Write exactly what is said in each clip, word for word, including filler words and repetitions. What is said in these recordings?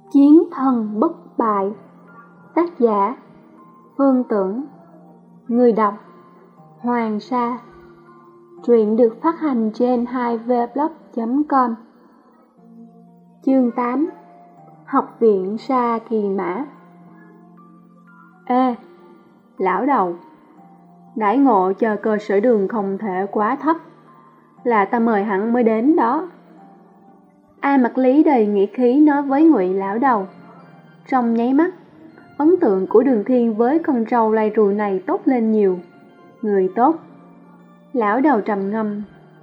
Chiến thần bất bại. Tác giả Phương Tưởng. Người đọc Hoàng Sa. Truyện được phát hành trên hai v blog chấm com. Chương tám. Học viện Sa Kỳ Mã. Ê, lão đầu, đãi ngộ cho cơ sở đường không thể quá thấp, là ta mời hắn mới đến đó. A Mặc Lý đầy nghĩa khí nói với Ngụy lão đầu. Trong nháy mắt, ấn tượng của Đường Thiên với con trâu lay rùi này tốt lên nhiều. Người tốt. Lão đầu trầm ngâm.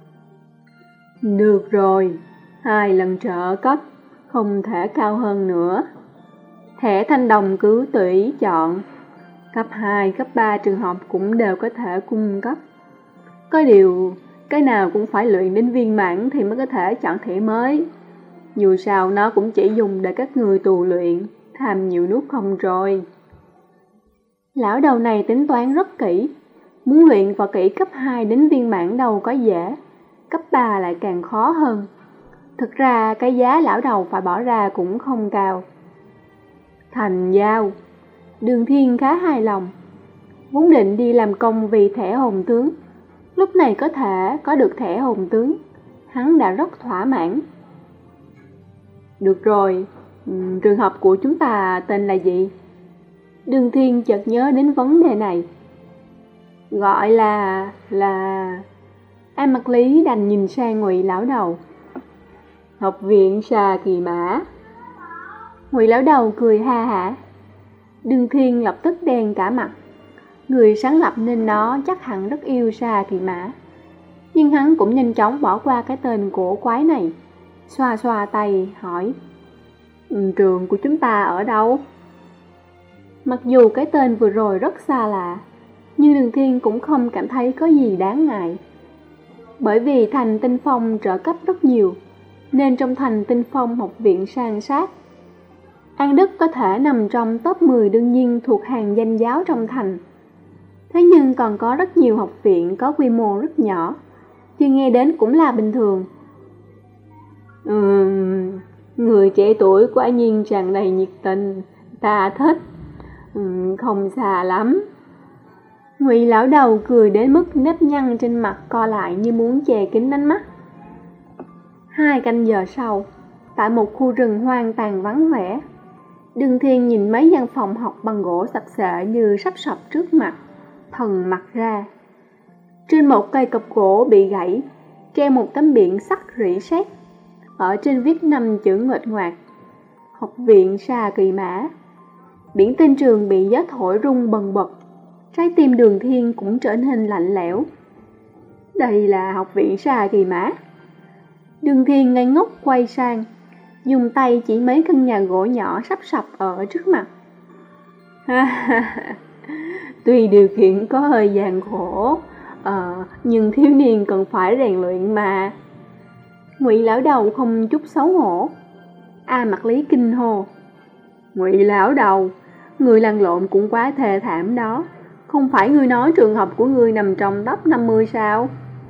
Được rồi, hai lần trợ cấp, không thể cao hơn nữa. Thẻ thanh đồng cứ tùy chọn. Cấp hai, cấp ba trường học cũng đều có thể cung cấp. Có điều, cái nào cũng phải luyện đến viên mãn thì mới có thể chọn thẻ mới. Dù sao nó cũng chỉ dùng để các người tù luyện, tham nhiều nút không rồi. Lão đầu này tính toán rất kỹ. Muốn luyện vào kỹ cấp hai đến viên mãn đâu có dễ, cấp ba lại càng khó hơn. Thực ra cái giá lão đầu phải bỏ ra cũng không cao. Thành giao. Đường Thiên khá hài lòng. Vốn định đi làm công vì thẻ hồn tướng, lúc này có thể có được thẻ hồn tướng, hắn đã rất thỏa mãn. Được rồi, trường học của chúng ta tên là gì? Đường Thiên chợt nhớ đến vấn đề này. Gọi là... là... A Mặc Lý đành nhìn sang Ngụy lão đầu. Học viện Sa Kỳ Mã. Ngụy lão đầu cười ha hả. Đường Thiên lập tức đen cả mặt. Người sáng lập nên nó chắc hẳn rất yêu Sa Kỳ Mã. Nhưng hắn cũng nhanh chóng bỏ qua cái tên cổ quái này. Xoa xoa tay hỏi, trường của chúng ta ở đâu? Mặc dù cái tên vừa rồi rất xa lạ, nhưng Đường Thiên cũng không cảm thấy có gì đáng ngại. Bởi vì thành Tinh Phong trợ cấp rất nhiều, nên trong thành Tinh Phong học viện san sát. An Đức có thể nằm trong top mười đương nhiên thuộc hàng danh giáo trong thành. Thế nhưng còn có rất nhiều học viện có quy mô rất nhỏ, chưa nghe đến cũng là bình thường. Ừm, người trẻ tuổi quả nhiên tràn đầy nhiệt tình, ta thích. Ừm, không xa lắm. Ngụy lão đầu cười đến mức nếp nhăn trên mặt co lại như muốn che kín ánh mắt. Hai canh giờ sau, tại một khu rừng hoang tàn vắng vẻ, Đường Thiên nhìn mấy gian phòng học bằng gỗ sập xệ như sắp sập trước mặt, thần mặt ra. Trên một cây cọc gỗ bị gãy, treo một tấm biển sắt rỉ sét. Ở trên viết năm chữ nguệch ngoạc: Học viện Sa Kỳ Mã. Biển tên trường bị gió thổi rung bần bật. Trái tim Đường Thiên cũng trở nên lạnh lẽo. Đây là học viện Sa Kỳ Mã. Đường Thiên ngây ngốc quay sang, dùng tay chỉ mấy căn nhà gỗ nhỏ sắp sập ở trước mặt. Tuy điều kiện có hơi gian khổ, ờ, nhưng thiếu niên cần phải rèn luyện mà. Ngụy lão đầu không chút xấu hổ. A Mặc Lý kinh hô. Ngụy lão đầu, người lăn lộn cũng quá thê thảm đó. Không phải ngươi nói trường học của ngươi nằm trong top năm mươi sao?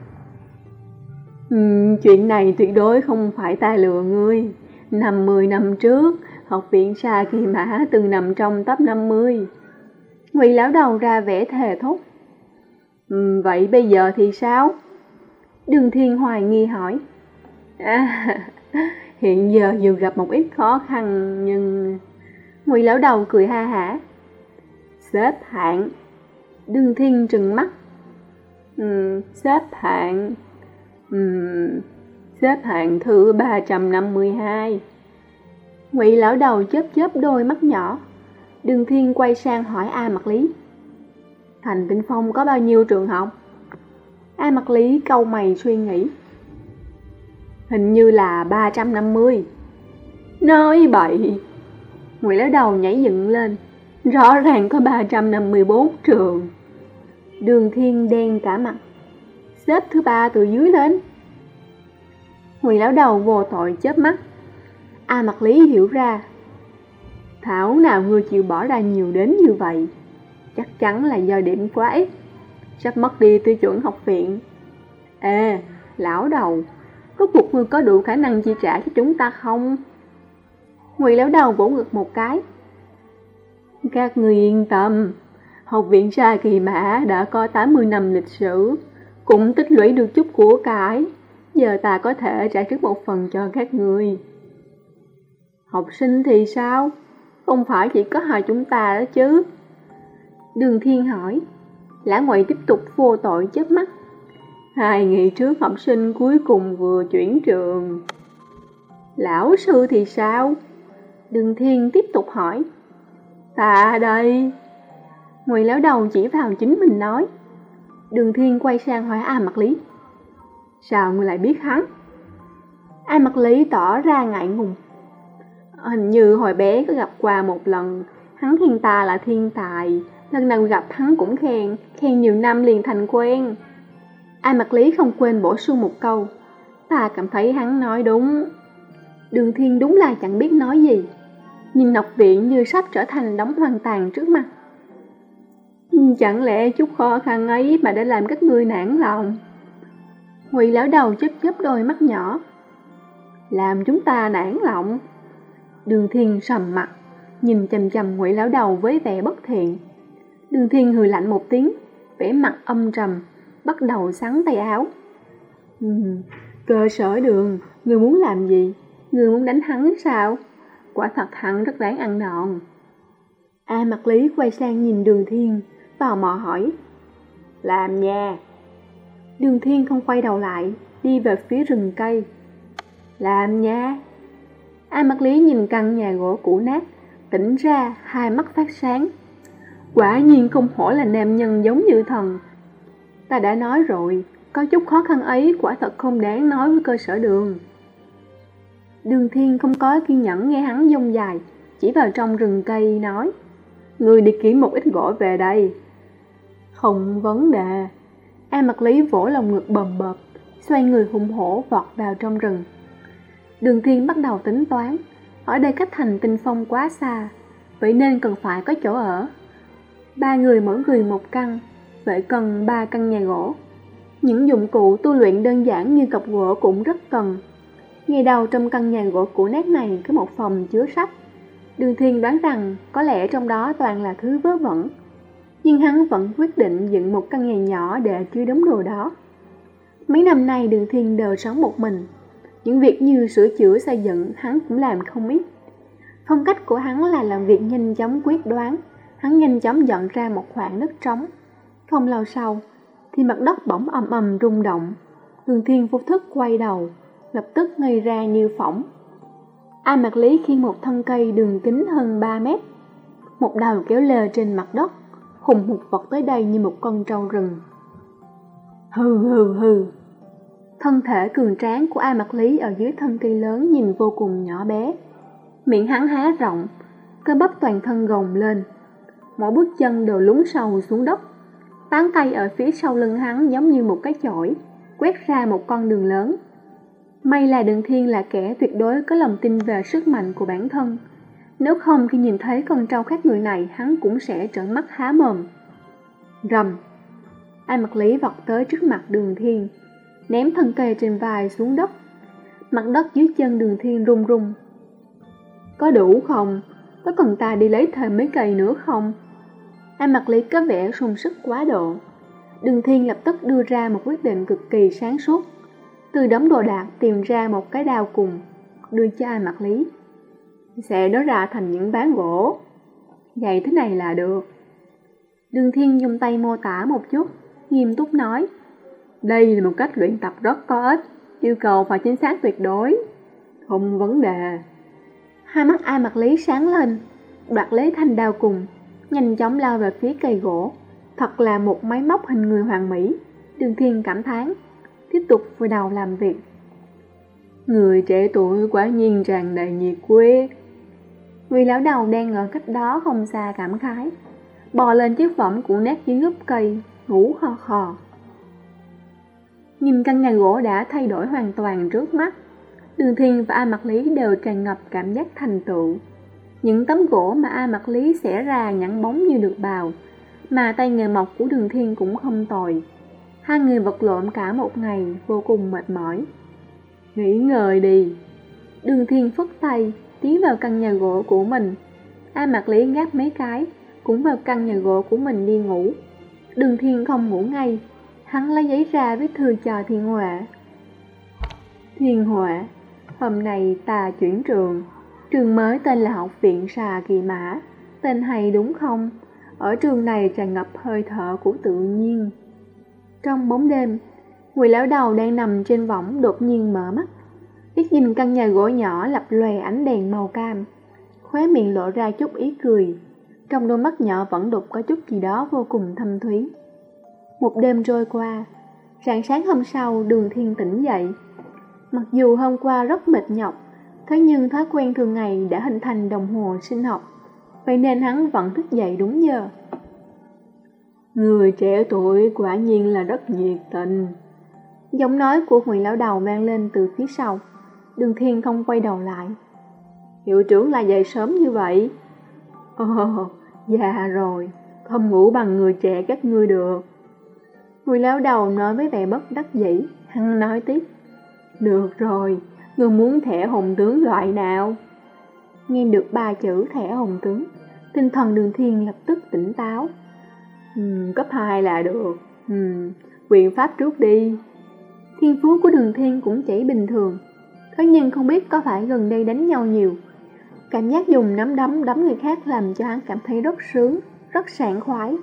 Uhm, chuyện này tuyệt đối không phải ta lừa ngươi. năm mươi năm trước, học viện Sa Kỳ Mã từng nằm trong top năm mươi. Ngụy lão đầu ra vẻ thề thốt. Uhm, vậy bây giờ thì sao? Đường Thiên hoài nghi hỏi. À, hiện giờ dù gặp một ít khó khăn nhưng... Ngụy lão đầu cười ha hả. Xếp hạng. Đường Thiên trừng mắt. Uhm, xếp hạng... Uhm, xếp hạng thứ ba trăm năm mươi hai. Ngụy lão đầu chớp chớp đôi mắt nhỏ. Đường Thiên quay sang hỏi A Mặc Lý. Thành Tinh Phong có bao nhiêu trường học? A Mặc Lý cau mày suy nghĩ. Hình như là ba trăm năm mươi. Nói bậy. Ngụy lão đầu nhảy dựng lên. Rõ ràng có ba trăm năm mươi bốn trường. Đường Thiên đen cả mặt. Xếp thứ ba từ dưới lên. Ngụy lão đầu vô tội chớp mắt. A Mặc Lý hiểu ra. Thảo nào ngươi chịu bỏ ra nhiều đến như vậy? Chắc chắn là do điểm quá ít, sắp mất đi tiêu chuẩn học viện. Ê, lão đầu, rốt cuộc ngươi có đủ khả năng chi trả cho chúng ta không? Ngụy lão đầu vỗ ngực một cái. Các người yên tâm, học viện Sa Kỳ Mã đã có tám mươi năm lịch sử, cũng tích lũy được chút của cải. Giờ ta có thể trả trước một phần cho các người. Học sinh thì sao? Không phải chỉ có hai chúng ta đó chứ? Đường Thiên hỏi. Lã Ngụy tiếp tục vô tội chớp mắt. Hai ngày trước học sinh cuối cùng vừa chuyển trường. Lão sư thì sao? Đường Thiên tiếp tục hỏi. Ta đây. Ngụy lão đầu chỉ vào chính mình nói. Đường Thiên quay sang hỏi A Mặc Lý. Sao ngươi lại biết hắn? A Mặc Lý tỏ ra ngại ngùng. Hình như hồi bé có gặp qua một lần. Hắn khen ta là thiên tài. Lần nào gặp hắn cũng khen. Khen nhiều năm liền thành quen. A Mặc Lý không quên bổ sung một câu. Ta cảm thấy hắn nói đúng. Đường Thiên đúng là chẳng biết nói gì. Nhìn học viện như sắp trở thành đống hoang tàn trước mặt. Chẳng lẽ chút khó khăn ấy mà đã làm các ngươi nản lòng? Ngụy lão đầu chớp chớp đôi mắt nhỏ. Làm chúng ta nản lòng? Đường Thiên sầm mặt, nhìn chằm chằm Ngụy lão đầu với vẻ bất thiện. Đường Thiên hừ lạnh một tiếng, vẻ mặt âm trầm, bắt đầu xắn tay áo. Ừ, cơ sở Đường, ngươi muốn làm gì? Ngươi muốn đánh hắn sao? Quả thật hắn rất đáng ăn đòn. A Mặc Lý quay sang nhìn Đường Thiên, tò mò hỏi. Làm nha. Đường Thiên không quay đầu lại, đi về phía rừng cây. Làm nha. A Mặc Lý nhìn căn nhà gỗ cũ nát, tỉnh ra, hai mắt phát sáng. Quả nhiên không hổ là nam nhân giống như thần. Ta đã nói rồi, có chút khó khăn ấy quả thật không đáng nói với cơ sở Đường. Đường Thiên không có kiên nhẫn nghe hắn dông dài, chỉ vào trong rừng cây nói. Ngươi đi kiếm một ít gỗ về đây. Không vấn đề. A Mặc Lý vỗ lồng ngực bầm bợp, xoay người hùng hổ vọt vào trong rừng. Đường Thiên bắt đầu tính toán, ở đây cách thành Tinh Phong quá xa, vậy nên cần phải có chỗ ở. Ba người mỗi người một căn, vậy cần ba căn nhà gỗ. Những dụng cụ tu luyện đơn giản như cọc gỗ cũng rất cần. Ngay đầu trong căn nhà gỗ cũ nát này có một phòng chứa sách. Đường Thiên đoán rằng có lẽ trong đó toàn là thứ vớ vẩn, nhưng hắn vẫn quyết định dựng một căn nhà nhỏ để chứa đống đồ đó. Mấy năm nay Đường Thiên đều sống một mình, những việc như sửa chữa xây dựng hắn cũng làm không ít. Phong cách của hắn là làm việc nhanh chóng quyết đoán. Hắn nhanh chóng dọn ra một khoảng đất trống. Không lâu sau thì mặt đất bỗng ầm ầm rung động. Đường Thiên vô thức quay đầu, lập tức ngây ra như phỏng. A Mặc Lý khiêng một thân cây đường kính hơn ba mét, một đầu kéo lê trên mặt đất, hùng hục vọt tới đây như một con trâu rừng. Hừ hừ hừ. Thân thể cường tráng của A Mặc Lý ở dưới thân cây lớn nhìn vô cùng nhỏ bé. Miệng hắn há rộng, cơ bắp toàn thân gồng lên. Mỗi bước chân đều lún sâu xuống đất. Tán cây ở phía sau lưng hắn giống như một cái chổi, quét ra một con đường lớn. May là Đường Thiên là kẻ tuyệt đối có lòng tin về sức mạnh của bản thân. Nếu không khi nhìn thấy con trâu khác người này, hắn cũng sẽ trợn mắt há mồm. Rầm. A Mặc Lý vọt tới trước mặt Đường Thiên, ném thân cây trên vai xuống đất. Mặt đất dưới chân Đường Thiên rung rung. Có đủ không? Có cần ta đi lấy thêm mấy cây nữa không? A Mặc Lý có vẻ sung sức quá độ. Đường Thiên lập tức đưa ra một quyết định cực kỳ sáng suốt. Từ đống đồ đạc tìm ra một cái đao cùng, đưa cho A Mặc Lý. Xẻ nó ra thành những ván gỗ. Vậy thế này là được. Đường Thiên dùng tay mô tả một chút, nghiêm túc nói. Đây là một cách luyện tập rất có ích, yêu cầu phải chính xác tuyệt đối. Không vấn đề. Hai mắt A Mặc Lý sáng lên, đoạt lấy thanh đao cùng, nhanh chóng lao về phía cây gỗ. Thật là một máy móc hình người hoàn mỹ. Đường Thiên cảm thán, tiếp tục vùi đầu làm việc. Người trẻ tuổi quả nhiên tràn đầy nhiệt quyết. Người lão đầu đang ở cách đó không xa cảm khái, bò lên chiếc võng của nát dưới gốc cây, ngủ khò khò. Nhìn căn nhà gỗ đã thay đổi hoàn toàn trước mắt, Đường Thiên và A Mặc Lý đều tràn ngập cảm giác thành tựu. Những tấm gỗ mà A Mặc Lý xẻ ra nhẵn bóng như được bào, mà tay nghề mộc của Đường Thiên cũng không tồi. Hai người vật lộn cả một ngày vô cùng mệt mỏi. Nghỉ ngơi đi. Đường Thiên phất tay, tiến vào căn nhà gỗ của mình. A Mạc Lý ngáp mấy cái, cũng vào căn nhà gỗ của mình đi ngủ. Đường Thiên không ngủ ngay, hắn lấy giấy ra viết thư cho Thiên Huệ. Thiên Huệ, hôm nay ta chuyển trường. Trường mới tên là Học viện Xà Kỳ Mã. Tên hay đúng không? Ở trường này tràn ngập hơi thở của tự nhiên. Trong bóng đêm, Quỳ lão đầu đang nằm trên võng đột nhiên mở mắt, liếc nhìn căn nhà gỗ nhỏ lập lòe ánh đèn màu cam, khóe miệng lộ ra chút ý cười. Trong đôi mắt nhỏ vẫn đục có chút gì đó vô cùng thâm thúy. Một đêm trôi qua, rạng sáng hôm sau Đường Thiên tỉnh dậy. Mặc dù hôm qua rất mệt nhọc, thế nhưng thói quen thường ngày đã hình thành đồng hồ sinh học, vậy nên hắn vẫn thức dậy đúng giờ. Người trẻ tuổi quả nhiên là rất nhiệt tình. Giọng nói của Ngụy lão đầu vang lên từ phía sau. Đường Thiên không quay đầu lại. Hiệu trưởng là dậy sớm như vậy? Ồ, già rồi, không ngủ bằng người trẻ các ngươi được. Ngụy lão đầu nói với vẻ bất đắc dĩ. Hắn nói tiếp. Được rồi, ngươi muốn thẻ hồn tướng loại nào? Nghe được ba chữ thẻ hồn tướng, tinh thần Đường Thiên lập tức tỉnh táo. Uhm, cấp hai là được. Uhm, quyền pháp trước đi. Thiên phú của Đường Thiên cũng chỉ bình thường, thế nhưng không biết có phải gần đây đánh nhau nhiều, cảm giác dùng nắm đấm đấm người khác làm cho hắn cảm thấy rất sướng, rất sảng khoái.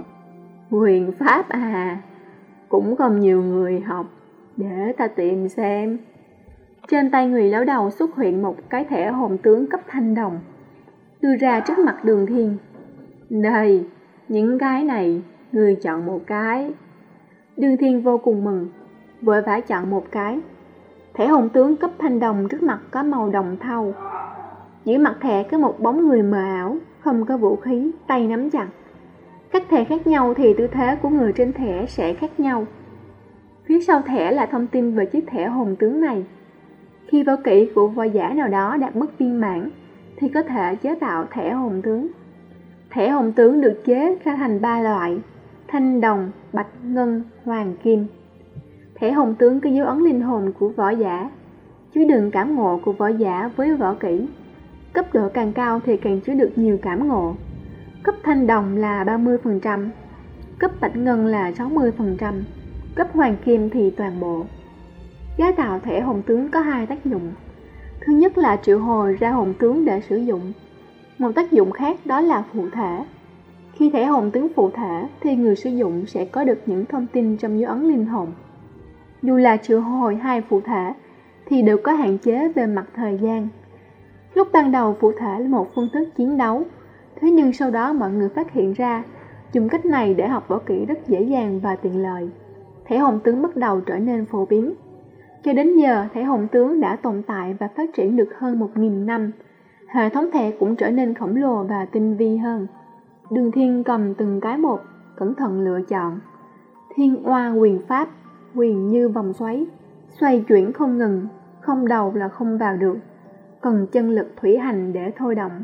Quyền pháp à, cũng không nhiều người học, để ta tìm xem. Trên tay Ngụy lão đầu xuất hiện một cái thẻ hồn tướng cấp thanh đồng, đưa ra trước mặt Đường Thiên. Đây, những cái này, ngươi chọn một cái. Đường Thiên vô cùng mừng, vội vã chọn một cái. Thẻ hồn tướng cấp thanh đồng trước mặt có màu đồng thau. Giữa mặt thẻ có một bóng người mờ ảo, không có vũ khí, tay nắm chặt. Các thẻ khác nhau thì tư thế của người trên thẻ sẽ khác nhau. Phía sau thẻ là thông tin về chiếc thẻ hồn tướng này. Khi võ kỹ của võ giả nào đó đạt mức viên mãn thì có thể chế tạo thẻ hồn tướng. Thẻ hồn tướng được chế ra thành ba loại: thanh đồng, bạch ngân, hoàng kim. Thẻ hồn tướng có dấu ấn linh hồn của võ giả, chứa đựng cảm ngộ của võ giả với võ kỹ. Cấp độ càng cao thì càng chứa được nhiều cảm ngộ. Cấp thanh đồng là ba mươi phần trăm, cấp bạch ngân là sáu mươi phần trăm, cấp hoàng kim thì toàn bộ. Chế tạo thẻ hồn tướng có hai tác dụng. Thứ nhất là triệu hồi ra hồn tướng để sử dụng. Một tác dụng khác đó là phụ thể. Khi thẻ hồn tướng phụ thể thì người sử dụng sẽ có được những thông tin trong dấu ấn linh hồn. Dù là triệu hồi hai phụ thể thì đều có hạn chế về mặt thời gian. Lúc ban đầu phụ thể là một phương thức chiến đấu, thế nhưng sau đó mọi người phát hiện ra dùng cách này để học võ kỹ rất dễ dàng và tiện lợi. Thẻ hồn tướng bắt đầu trở nên phổ biến. Cho đến giờ, thẻ hồn tướng đã tồn tại và phát triển được hơn một nghìn năm. Hệ thống thẻ cũng trở nên khổng lồ và tinh vi hơn. Đường Thiên cầm từng cái một, cẩn thận lựa chọn. Thiên oa quyền pháp, quyền như vòng xoáy, xoay chuyển không ngừng, không đầu là không vào được, cần chân lực thủy hành để thôi động.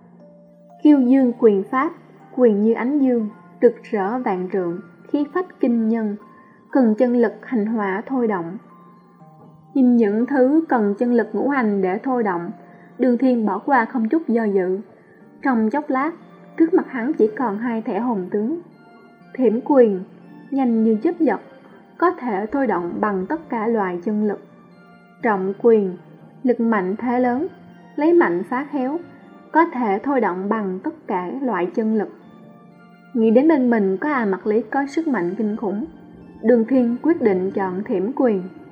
Kiêu dương quyền pháp, quyền như ánh dương, rực rỡ vạn trượng, khí phách kinh nhân, cần chân lực hành hỏa thôi động. Nhìn những thứ cần chân lực ngũ hành để thôi động, Đường Thiên bỏ qua không chút do dự. Trong chốc lát, trước mặt hắn chỉ còn hai thẻ hồn tướng. Thiểm quyền, nhanh như chớp giật, có thể thôi động bằng tất cả loại chân lực. Trọng quyền, lực mạnh thế lớn, lấy mạnh phá khéo, có thể thôi động bằng tất cả loại chân lực. Nghĩ đến bên mình có A Mạc Lý có sức mạnh kinh khủng, Đường Thiên quyết định chọn thiểm quyền.